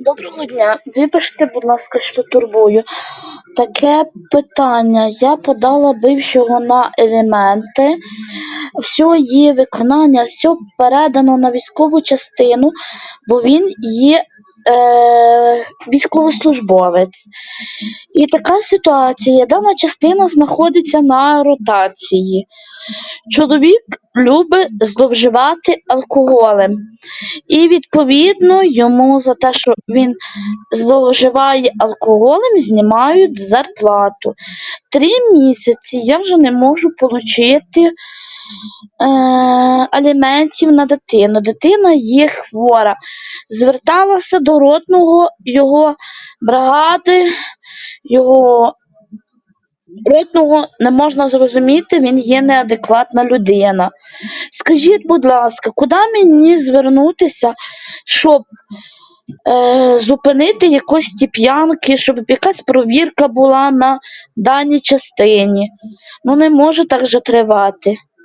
Доброго дня. Вибачте, будь ласка, що турбую. Таке питання. Я подала бившого на елементи. Все є виконання, все передано на військову частину, бо він є військовослужбовець. І така ситуація. Дана частина знаходиться на ротації. Чоловік любить зловживати алкоголем. І відповідно йому за те, що він зловживає алкоголем, знімають зарплату. 3 місяці я вже не можу отримати аліментів на дитину. Дитина є хвора. Зверталася до ротного його бригади, його ротного не можна зрозуміти, він є неадекватна людина. Скажіть, будь ласка, куди мені звернутися, щоб зупинити якось ті п'янки, щоб якась провірка була на даній частині? Ну не може так же тривати.